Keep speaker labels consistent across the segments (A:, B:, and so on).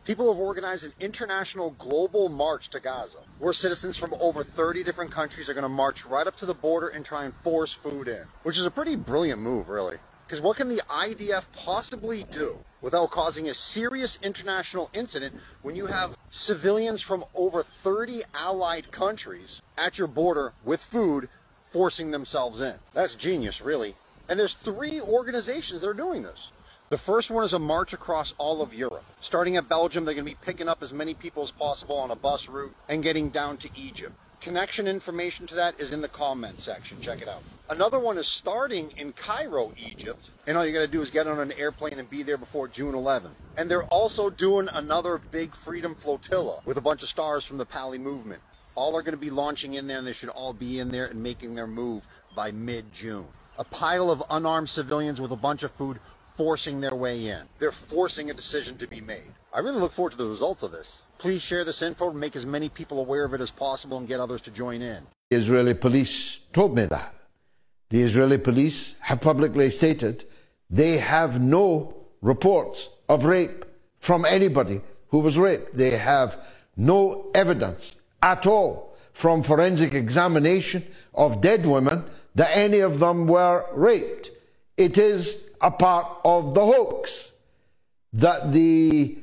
A: People have organized an international global march to Gaza, where citizens from over 30 different countries are going to march right up to the border and try and force food in, which is a pretty brilliant move, really. Because what can the IDF possibly do without causing a serious international incident when you have civilians from over 30 allied countries at your border with food forcing themselves in? That's genius, really. And there's 3 organizations that are doing this. The first one is a march across all of Europe. Starting at Belgium, they're going to be picking up as many people as possible on a bus route and getting down to Egypt. Connection information to that is in the comment section. Check it out. Another one is starting in Cairo, Egypt. And all you got to do is get on an airplane and be there before June 11th. And they're also doing another big freedom flotilla with a bunch of stars from the Pali movement. All are going to be launching in there, and they should all be in there and making their move by mid-June. A pile of unarmed civilians with a bunch of food forcing their way in. They're forcing a decision to be made. I really look forward to the results of this. Please share this info, make as many people aware of it as possible, and get others to join in.
B: The Israeli police told me that. The Israeli police have publicly stated they have no reports of rape from anybody who was raped. They have no evidence at all from forensic examination of dead women that any of them were raped. It is a part of the hoax that the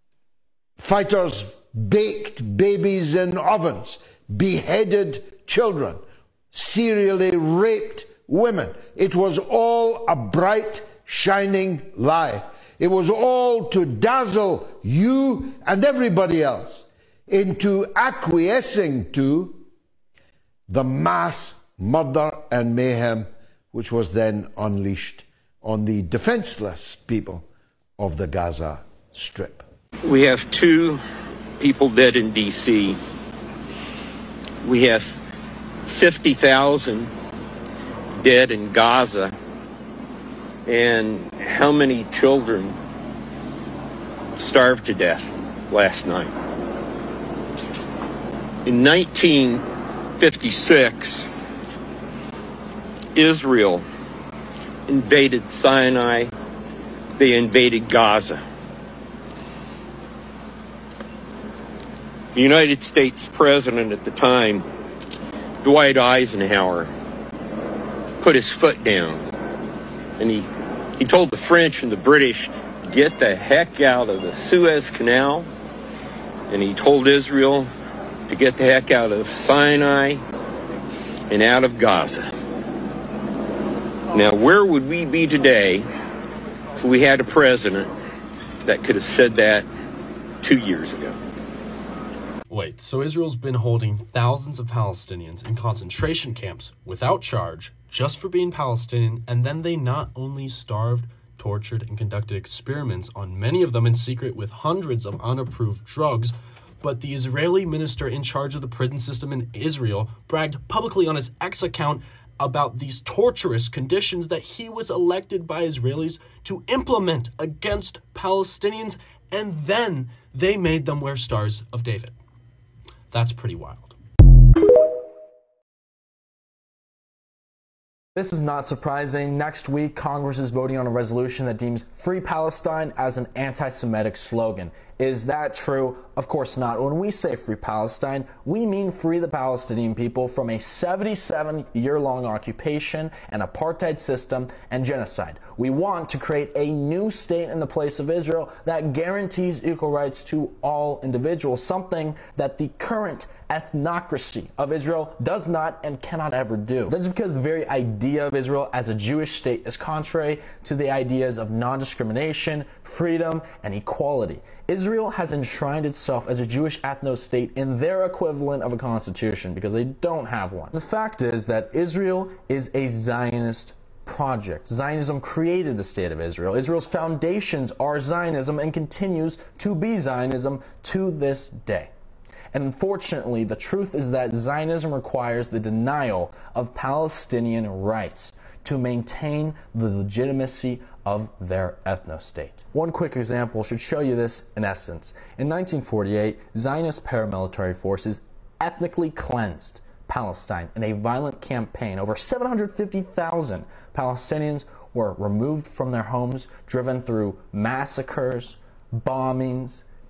B: fighters baked babies in ovens, beheaded children, serially raped women. It was all a bright, shining lie. It was all to dazzle you and everybody else into acquiescing to the mass murder and mayhem which was then unleashed on the defenseless people of the Gaza Strip.
C: We have 2 people dead in D.C. We have 50,000 dead in Gaza. And how many children starved to death last night? In 1956, Israel invaded Sinai. They invaded Gaza. The United States president at the time, Dwight Eisenhower, put his foot down. And he told the French and the British, get the heck out of the Suez Canal. And he told Israel to get the heck out of Sinai and out of Gaza. Now, where would we be today if we had a president that could have said that 2 years ago?
D: Wait, so Israel's been holding thousands of Palestinians in concentration camps without charge just for being Palestinian, and then they not only starved, tortured, and conducted experiments on many of them in secret with hundreds of unapproved drugs, but the Israeli minister in charge of the prison system in Israel bragged publicly on his X account about these torturous conditions that he was elected by Israelis to implement against Palestinians, and then they made them wear Stars of David. That's pretty wild.
E: This is not surprising. Next week, Congress is voting on a resolution that deems Free Palestine as an anti-Semitic slogan. Is that true? Of course not. When we say Free Palestine, we mean free the Palestinian people from a 77-year-long occupation, an apartheid system, and genocide. We want to create a new state in the place of Israel that guarantees equal rights to all individuals, something that the current ethnocracy of Israel does not and cannot ever do. That's because the very idea of Israel as a Jewish state is contrary to the ideas of non-discrimination, freedom, and equality. Israel has enshrined itself as a Jewish ethno-state in their equivalent of a constitution because they don't have one. The fact is that Israel is a Zionist project. Zionism created the state of Israel. Israel's foundations are Zionism and continues to be Zionism to this day. And unfortunately, the truth is that Zionism requires the denial of Palestinian rights to maintain the legitimacy of their ethno-state. One quick example should show you this in essence. In 1948, Zionist paramilitary forces ethnically cleansed Palestine in a violent campaign. Over 750,000 Palestinians were removed from their homes, driven through massacres, bombings,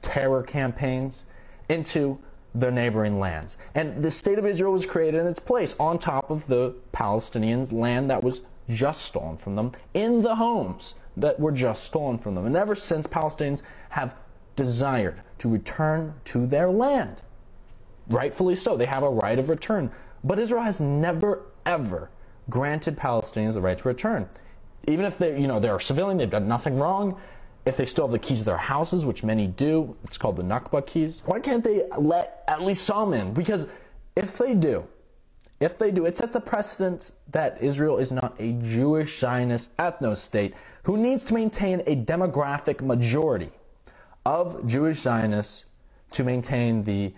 E: terror campaigns into the neighboring lands. And the state of Israel was created in its place on top of the Palestinian land that was just stolen from them, in the homes that were just stolen from them. And ever since, Palestinians have desired to return to their land. Rightfully so. They have a right of return. But Israel has never, ever granted Palestinians the right to return. Even if they're civilian, they've done nothing wrong. If they still have the keys to their houses, which many do, it's called the Nakba keys. Why can't they let at least some in? Because if they do, it sets the precedent that Israel is not a Jewish Zionist ethno-state who needs to maintain a demographic majority of Jewish Zionists to maintain the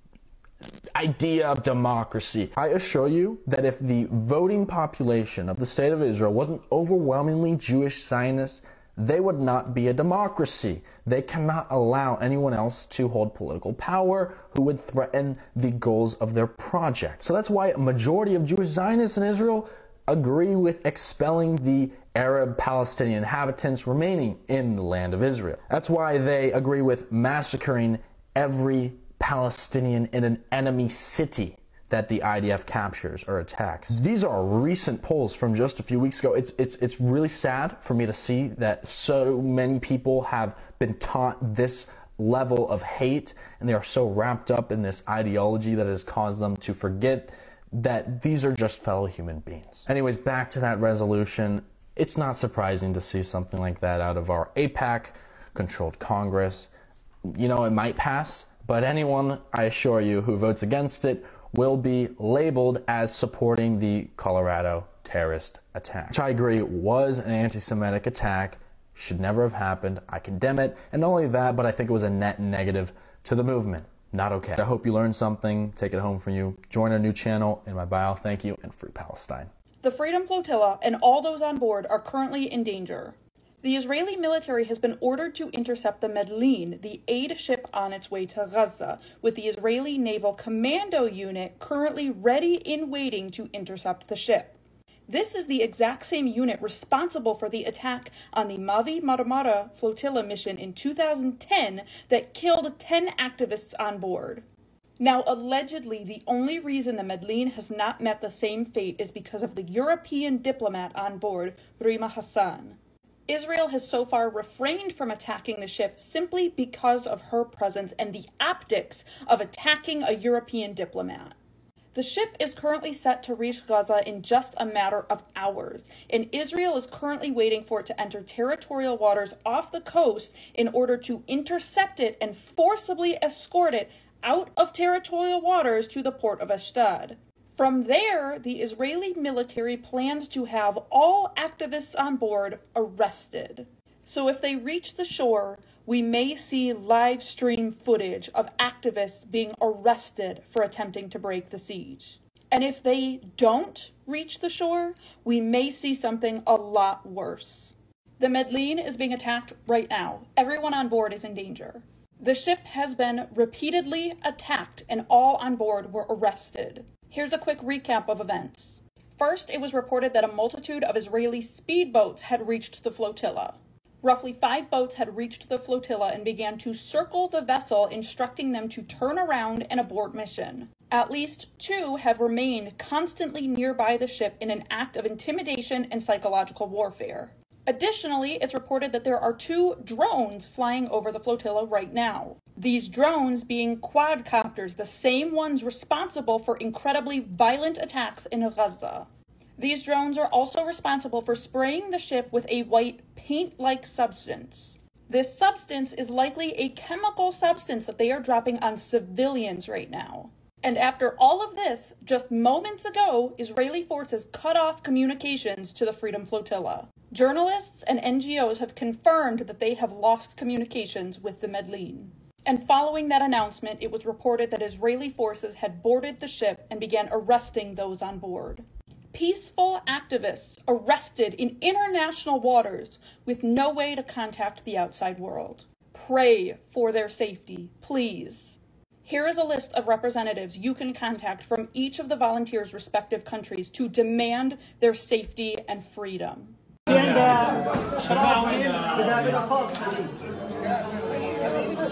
E: idea of democracy. I assure you that if the voting population of the state of Israel wasn't overwhelmingly Jewish Zionists, they would not be a democracy. They cannot allow anyone else to hold political power who would threaten the goals of their project. So that's why a majority of Jewish Zionists in Israel agree with expelling the Arab Palestinian inhabitants remaining in the land of Israel. That's why they agree with massacring every Palestinian in an enemy city that the IDF captures or attacks. These are recent polls from just a few weeks ago. It's really sad for me to see that so many people have been taught this level of hate, and they are so wrapped up in this ideology that has caused them to forget that these are just fellow human beings. Anyways, back to that resolution. It's not surprising to see something like that out of our AIPAC-controlled Congress. It might pass, but anyone, I assure you, who votes against it will be labeled as supporting the Colorado terrorist attack, which I agree was an anti-Semitic attack, should never have happened. I condemn it, and not only that, but I think it was a net negative to the movement. Not okay. I hope you learned something. Take it home from you. Join our new channel in my bio. Thank you, and free Palestine.
F: The Freedom Flotilla and all those on board are currently in danger. The Israeli military has been ordered to intercept the Medlin, the aid ship on its way to Gaza, with the Israeli Naval Commando Unit currently ready in waiting to intercept the ship. This is the exact same unit responsible for the attack on the Mavi Marmara flotilla mission in 2010 that killed 10 activists on board. Now, allegedly, the only reason the Medlin has not met the same fate is because of the European diplomat on board, Rima Hassan. Israel has so far refrained from attacking the ship simply because of her presence and the optics of attacking a European diplomat. The ship is currently set to reach Gaza in just a matter of hours, and Israel is currently waiting for it to enter territorial waters off the coast in order to intercept it and forcibly escort it out of territorial waters to the port of Ashdod. From there, the Israeli military plans to have all activists on board arrested. So if they reach the shore, we may see live stream footage of activists being arrested for attempting to break the siege. And if they don't reach the shore, we may see something a lot worse. The Medlin is being attacked right now. Everyone on board is in danger. The ship has been repeatedly attacked and all on board were arrested. Here's a quick recap of events. First, it was reported that a multitude of Israeli speedboats had reached the flotilla. Roughly 5 boats had reached the flotilla and began to circle the vessel, instructing them to turn around and abort mission. At least 2 have remained constantly nearby the ship in an act of intimidation and psychological warfare. Additionally, it's reported that there are 2 drones flying over the flotilla right now. These drones being quadcopters, the same ones responsible for incredibly violent attacks in Gaza. These drones are also responsible for spraying the ship with a white paint-like substance. This substance is likely a chemical substance that they are dropping on civilians right now. And after all of this, just moments ago, Israeli forces cut off communications to the Freedom Flotilla. Journalists and NGOs have confirmed that they have lost communications with the Medlin. And following that announcement, it was reported that Israeli forces had boarded the ship and began arresting those on board. Peaceful activists arrested in international waters with no way to contact the outside world. Pray for their safety, please. Here is a list of representatives you can contact from each of the volunteers' respective countries to demand their safety and freedom.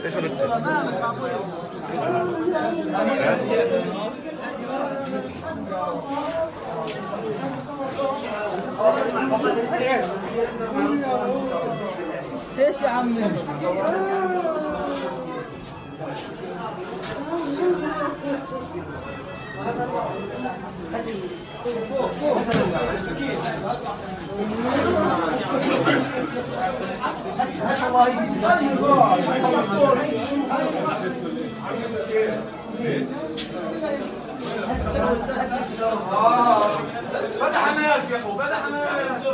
G: ايش يا عمي؟
H: بدأ حماس يا اخو، بدأ حماس.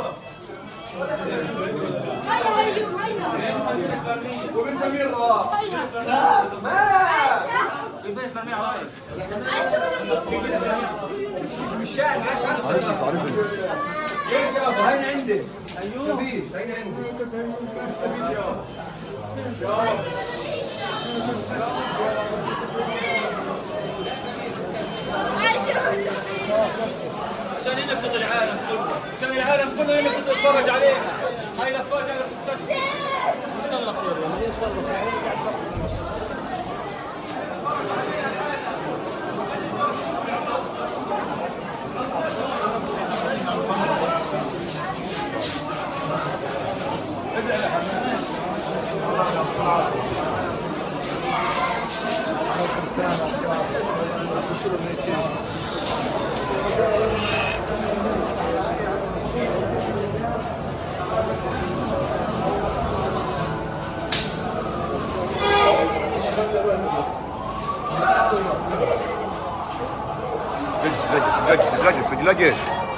I: هيا هيا هيا
H: وبن سمير مش شاعر هين عندي ايوه هين عندي عشان ينفذ العالم كله، عشان العالم كله ينفذ يتفرج عليها. هاي الافواج على المستشفى. ان شاء الله خير يعني ان شاء الله خير.
J: سجلاجي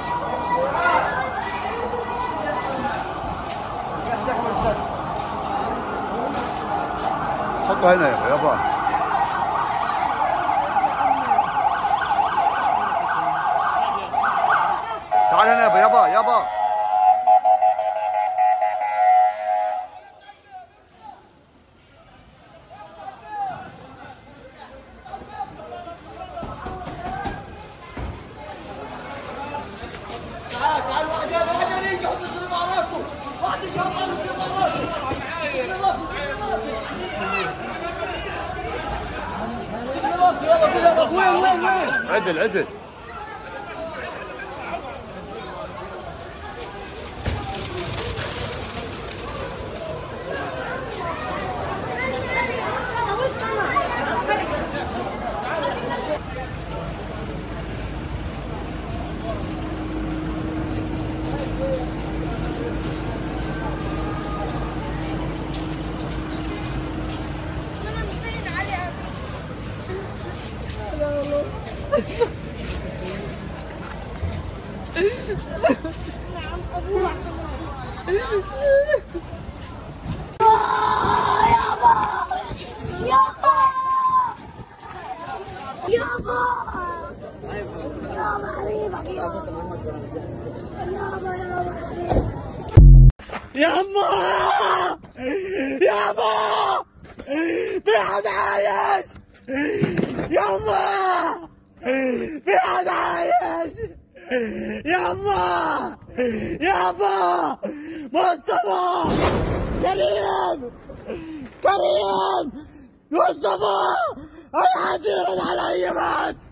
J: حطه هنا يابا. تعال هنا يابا يابا.
G: تعال واحد يجي يحط الشريط على راسه، واحد يجي يحط الشريط على راسه. وين
J: عدل
G: يابا في حد عايش، يابا في حد عايش، يابا مصطفى كريم مصطفى اي حد يرد علي بس.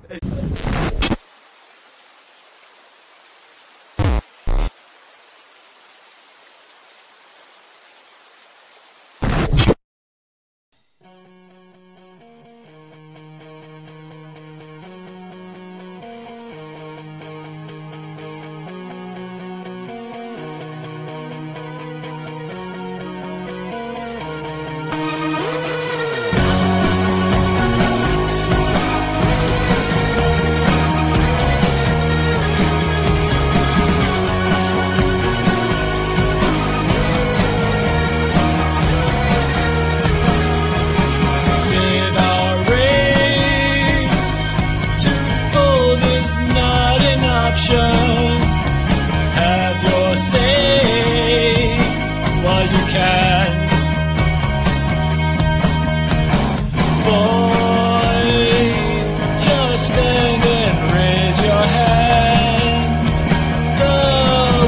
K: Have your say while you can. Boy, just stand and raise your hand. The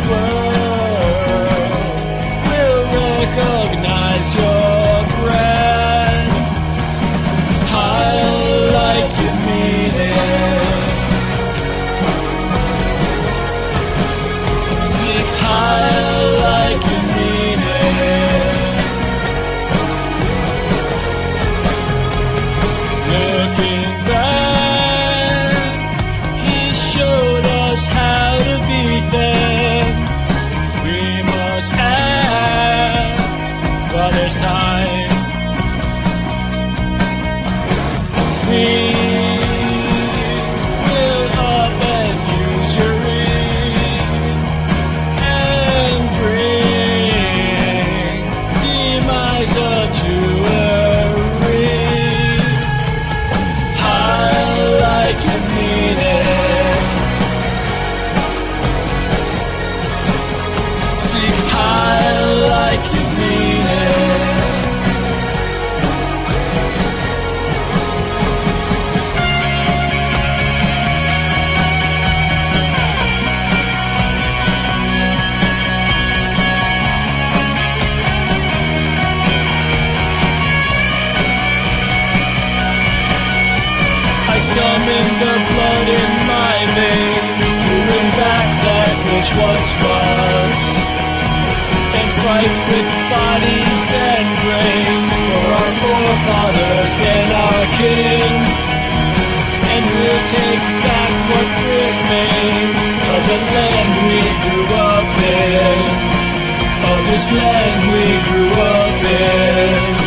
K: world will recognize your brand. summon the blood in my veins to bring back that which once was, and fight with bodies and brains for our forefathers and our king. And we'll take back what remains of the land we grew up in, of this land we grew up in.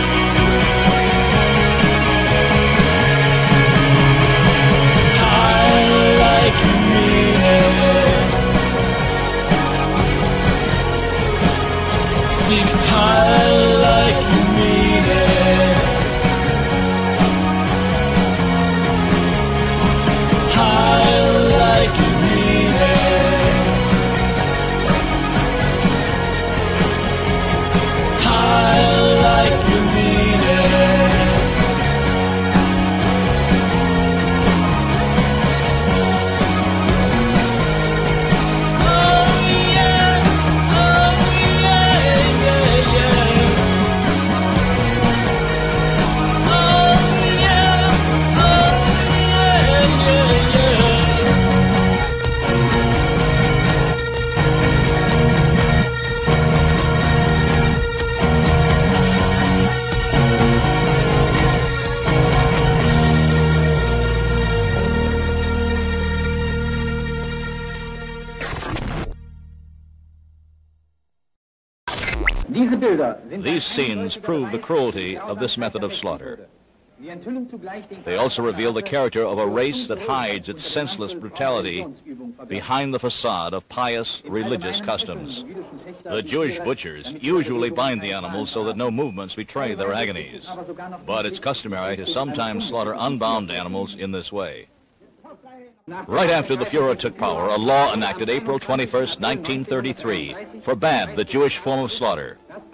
L: These scenes prove the cruelty of this method of slaughter. They also reveal the character of a race that hides its senseless brutality behind the facade of pious religious customs. The Jewish butchers usually bind the animals so that no movements betray their agonies, but it's customary to sometimes slaughter unbound animals in this way. Right after the Fuhrer took power, a law enacted April 21st, 1933, forbade the Jewish form of slaughter.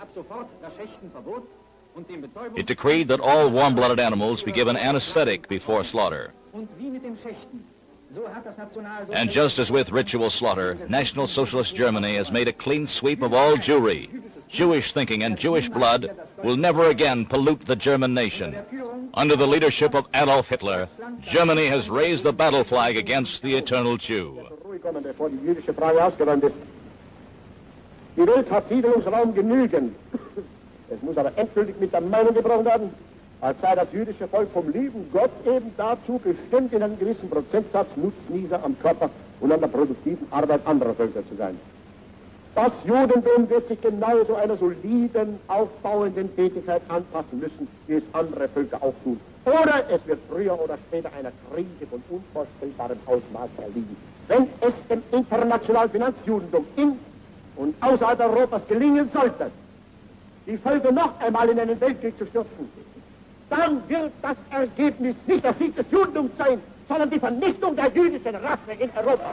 L: It decreed that all warm-blooded animals be given anesthetic before slaughter. And just as with ritual slaughter, National Socialist Germany has made a clean sweep of all Jewry. Jewish thinking and Jewish blood will never again pollute the German nation. Under the leadership of Adolf Hitler, Germany has raised the battle flag against the eternal Jew.
M: Die Welt hat Siedlungsraum genügend. Es muss aber endgültig mit der Meinung gebrochen werden, als sei das jüdische Volk vom lieben Gott eben dazu bestimmt, in einem gewissen Prozentsatz Nutznießer am Körper und an der produktiven Arbeit anderer Völker zu sein. Das Judentum wird sich genauso einer soliden, aufbauenden Tätigkeit anpassen müssen, wie es andere Völker auch tun. Oder es wird früher oder später einer Krise von unvorstellbarem Ausmaß erliegen. Wenn es dem internationalen Finanzjudentum in und außerhalb Europas gelingen sollte, die Völker noch einmal in einen Weltkrieg zu stürzen, dann wird das Ergebnis nicht der Sieg des Judentums sein, sondern die Vernichtung der jüdischen Rasse in Europa.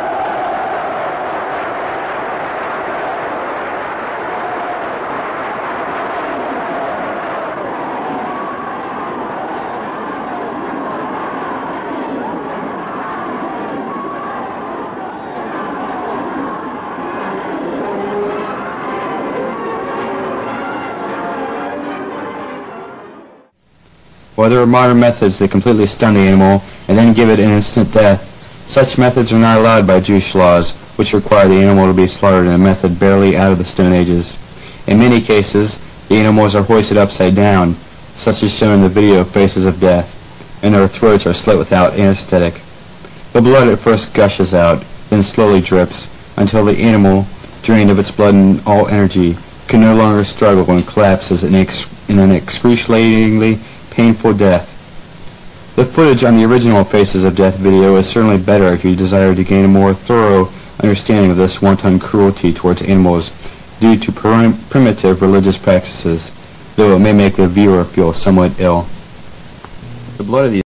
N: Or there are modern methods that completely stun the animal and then give it an instant death. Such methods are not allowed by Jewish laws, which require the animal to be slaughtered in a method barely out of the Stone Ages. In many cases, the animals are hoisted upside down, such as shown in the video of Faces of Death, and their throats are slit without anesthetic. The blood at first gushes out, then slowly drips, until the animal, drained of its blood and all energy, can no longer struggle and collapses in an excruciatingly painful death. The footage on the original Faces of Death video is certainly better if you desire to gain a more thorough understanding of this wanton cruelty towards animals due to primitive religious practices, though it may make the viewer feel somewhat ill. The blood of the